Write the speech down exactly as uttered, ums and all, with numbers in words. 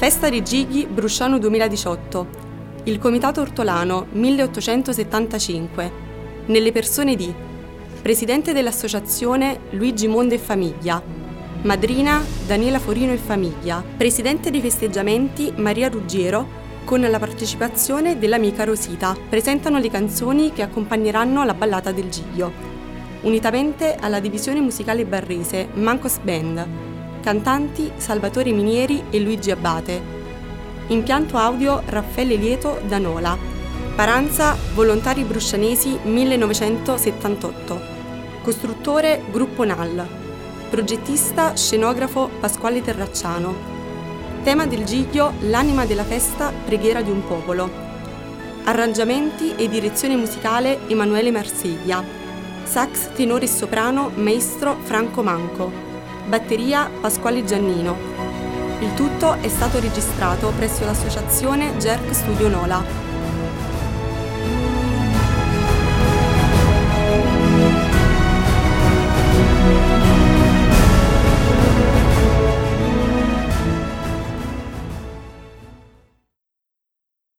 Festa di Gigli Brusciano duemiladiciotto. Il Comitato Ortolano milleottocentosettantacinque. Nelle persone di Presidente dell'Associazione Luigi Monde e Famiglia. Madrina Daniela Forino e Famiglia. Presidente dei festeggiamenti Maria Ruggiero, con la partecipazione dell'amica Rosita. Presentano le canzoni che accompagneranno la ballata del Giglio. Unitamente alla divisione musicale barrese Mancos Band. Cantanti Salvatore Minieri e Luigi Abate. Impianto audio Raffaele Lieto da Nola. Paranza Volontari Bruscianesi millenovecentosettantotto. Costruttore Gruppo N A L. Progettista scenografo Pasquale Terracciano. Tema del Giglio L'anima della festa, preghiera di un popolo. Arrangiamenti e direzione musicale Emanuele Marseglia. Sax tenore e soprano Maestro Franco Manco. Batteria Pasquale Giannino. Il tutto è stato registrato presso l'associazione Gerc Studio Nola.